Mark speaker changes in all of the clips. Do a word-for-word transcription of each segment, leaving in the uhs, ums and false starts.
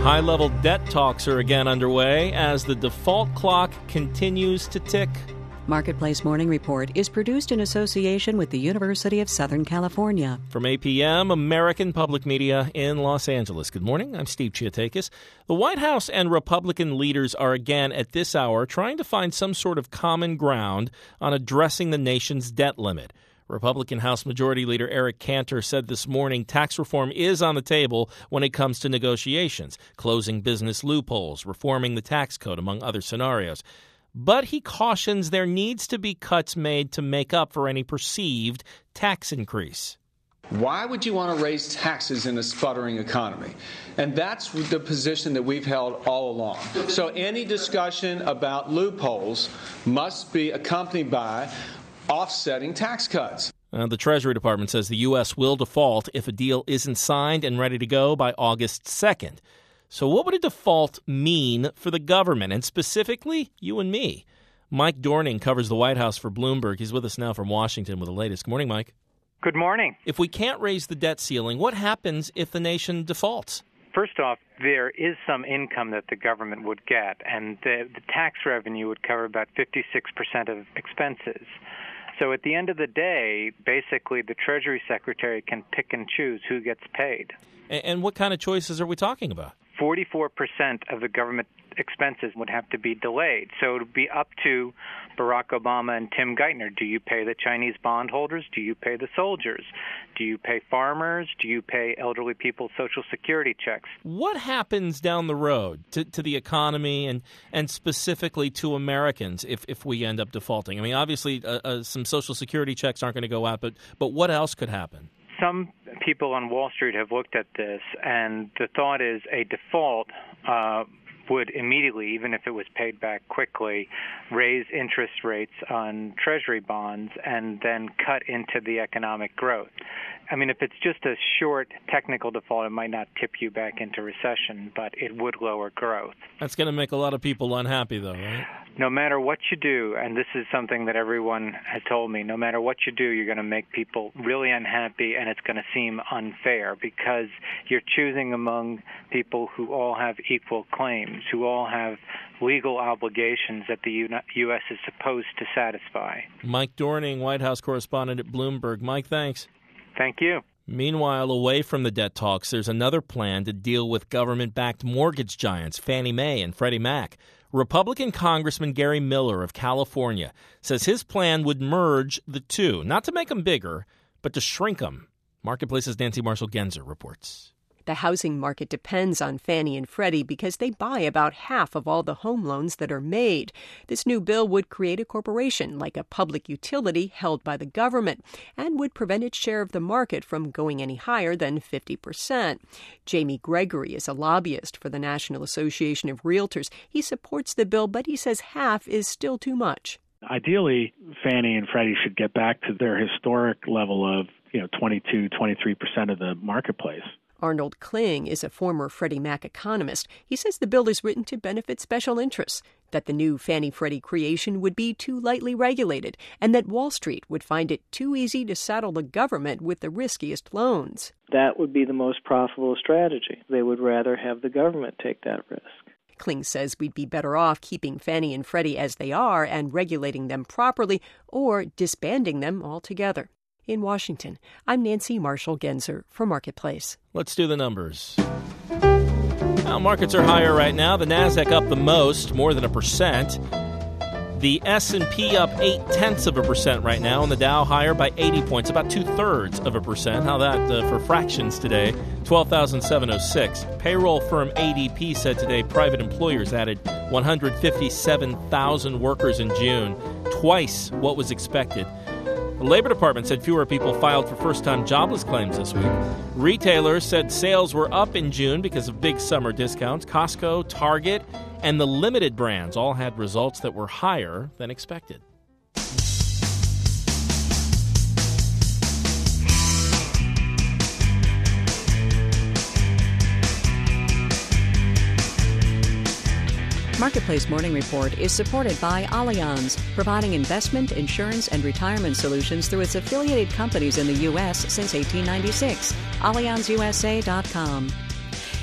Speaker 1: High-level debt talks are again underway as the default clock continues to tick.
Speaker 2: Marketplace Morning Report is produced in association with the University of Southern California.
Speaker 1: From A P M, American Public Media in Los Angeles. Good morning, I'm Steve Chiatakis. The White House and Republican leaders are again at this hour trying to find some sort of common ground on addressing the nation's debt limit. Republican House Majority Leader Eric Cantor said this morning tax reform is on the table when it comes to negotiations, closing business loopholes, reforming the tax code, among other scenarios. But he cautions there needs to be cuts made to make up for any perceived tax increase.
Speaker 3: Why would you want to raise taxes in a sputtering economy? And that's the position that we've held all along. So any discussion about loopholes must be accompanied by offsetting tax cuts.
Speaker 1: Uh, the Treasury Department says the U S will default if a deal isn't signed and ready to go by August second. So what would a default mean for the government, and specifically you and me? Mike Dorning covers the White House for Bloomberg. He's with us now from Washington with the latest. Good morning, Mike.
Speaker 4: Good morning.
Speaker 1: If we can't raise the debt ceiling, what happens if the nation defaults?
Speaker 4: First off, there is some income that the government would get, and the, the tax revenue would cover about fifty-six percent of expenses. So at the end of the day, basically the Treasury Secretary can pick and choose who gets paid.
Speaker 1: And, and what kind of choices are we talking about?
Speaker 4: forty-four percent of the government expenses would have to be delayed. So it would be up to Barack Obama and Tim Geithner. Do you pay the Chinese bondholders? Do you pay the soldiers? Do you pay farmers? Do you pay elderly people Social Security checks?
Speaker 1: What happens down the road to, to the economy and, and specifically to Americans if, if we end up defaulting? I mean, obviously, uh, uh, some Social Security checks aren't going to go out, but but what else could happen?
Speaker 4: Some people on Wall Street have looked at this, and the thought is a default uh, would immediately, even if it was paid back quickly, raise interest rates on Treasury bonds and then cut into the economic growth. I mean, if it's just a short technical default, it might not tip you back into recession, but it would lower growth.
Speaker 1: That's going to make a lot of people unhappy, though, right?
Speaker 4: No matter what you do, and this is something that everyone has told me, no matter what you do, you're going to make people really unhappy, and it's going to seem unfair because you're choosing among people who all have equal claims, who all have legal obligations that the U S is supposed to satisfy.
Speaker 1: Mike Dorning, White House correspondent at Bloomberg. Mike, thanks.
Speaker 4: Thank you.
Speaker 1: Meanwhile, away from the debt talks, there's another plan to deal with government-backed mortgage giants Fannie Mae and Freddie Mac. Republican Congressman Gary Miller of California says his plan would merge the two, not to make them bigger, but to shrink them. Marketplace's Nancy Marshall-Genzer reports.
Speaker 5: The housing market depends on Fannie and Freddie because they buy about half of all the home loans that are made. This new bill would create a corporation, like a public utility held by the government, and would prevent its share of the market from going any higher than fifty percent. Jamie Gregory is a lobbyist for the National Association of Realtors. He supports the bill, but he says half is still too much.
Speaker 6: Ideally, Fannie and Freddie should get back to their historic level of, you know, twenty-two, twenty-three percent of the marketplace.
Speaker 5: Arnold Kling is a former Freddie Mac economist. He says the bill is written to benefit special interests, that the new Fannie-Freddie creation would be too lightly regulated, and that Wall Street would find it too easy to saddle the government with the riskiest loans.
Speaker 7: That would be the most profitable strategy. They would rather have the government take that risk.
Speaker 5: Kling says we'd be better off keeping Fannie and Freddie as they are and regulating them properly, or disbanding them altogether. In Washington, I'm Nancy Marshall-Genzer for Marketplace.
Speaker 1: Let's do the numbers. Well, markets are higher right now. The Nasdaq up the most, more than a percent. The S and P up eight-tenths of a percent right now, and the Dow higher by eighty points, about two-thirds of a percent. How that uh, for fractions today, twelve thousand seven hundred six. Payroll firm A D P said today private employers added one hundred fifty-seven thousand workers in June, twice what was expected. The Labor Department said fewer people filed for first-time jobless claims this week. Retailers said sales were up in June because of big summer discounts. Costco, Target, and the limited brands all had results that were higher than expected.
Speaker 2: Marketplace Morning Report is supported by Allianz, providing investment, insurance, and retirement solutions through its affiliated companies in the U S since eighteen ninety-six. Allianz U S A dot com.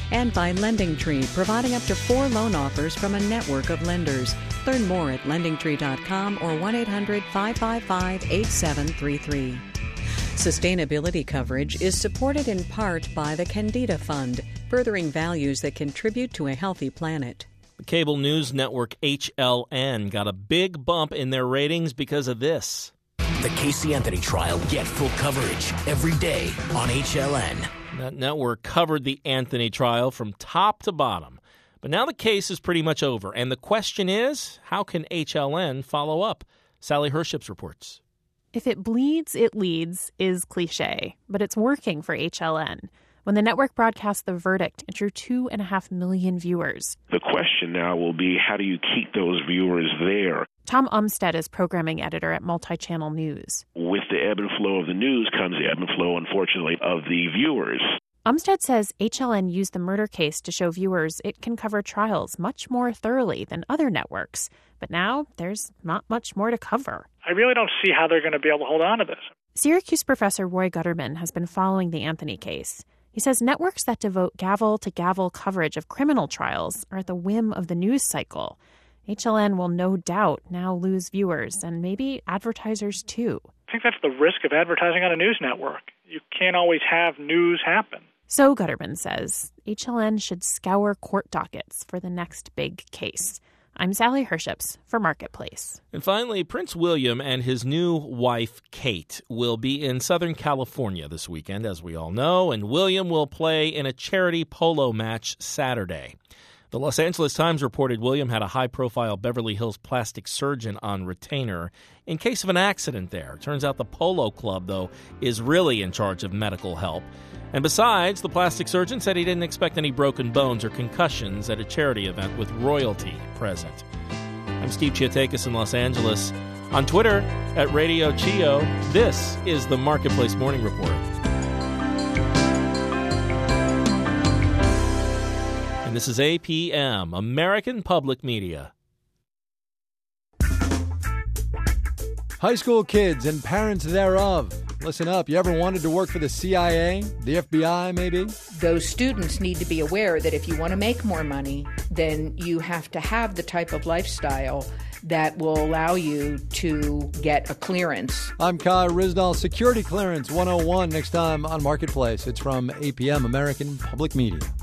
Speaker 2: And by LendingTree, providing up to four loan offers from a network of lenders. Learn more at lending tree dot com or one eight hundred five five five eight seven three three. Sustainability coverage is supported in part by the Candida Fund, furthering values that contribute to a healthy planet.
Speaker 1: The cable news network H L N got a big bump in their ratings because of this.
Speaker 8: The Casey Anthony trial. Get full coverage every day on H L N.
Speaker 1: That network covered the Anthony trial from top to bottom. But now the case is pretty much over. And the question is, how can H L N follow up? Sally Herships reports.
Speaker 9: If it bleeds, it leads is cliche, but it's working for H L N. When the network broadcast the verdict, it drew two and a half million viewers.
Speaker 10: The question now will be, how do you keep those viewers there?
Speaker 9: Tom Umstead is programming editor at Multichannel News.
Speaker 10: With the ebb and flow of the news comes the ebb and flow, unfortunately, of the viewers.
Speaker 9: Umstead says H L N used the murder case to show viewers it can cover trials much more thoroughly than other networks. But now there's not much more to cover.
Speaker 11: I really don't see how they're going to be able to hold on to this.
Speaker 9: Syracuse professor Roy Gutterman has been following the Anthony case. He says networks that devote gavel-to-gavel coverage of criminal trials are at the whim of the news cycle. H L N will no doubt now lose viewers and maybe advertisers too.
Speaker 11: I think that's the risk of advertising on a news network. You can't always have news happen.
Speaker 9: So Gutterman says H L N should scour court dockets for the next big case. I'm Sally Herships for Marketplace.
Speaker 1: And finally, Prince William and his new wife, Kate, will be in Southern California this weekend, as we all know, and William will play in a charity polo match Saturday. The Los Angeles Times reported William had a high-profile Beverly Hills plastic surgeon on retainer in case of an accident there. Turns out the polo club, though, is really in charge of medical help. And besides, the plastic surgeon said he didn't expect any broken bones or concussions at a charity event with royalty present. I'm Steve Chiatakis in Los Angeles. On Twitter, at Radio Chio, this is the Marketplace Morning Report. And this is A P M, American Public Media.
Speaker 12: High school kids and parents thereof. Listen up, you ever wanted to work for the C I A, the F B I maybe?
Speaker 13: Those students need to be aware that if you want to make more money, then you have to have the type of lifestyle that will allow you to get a clearance.
Speaker 12: I'm Kai Rizdal, Security Clearance one oh one, next time on Marketplace. It's from A P M, American Public Media.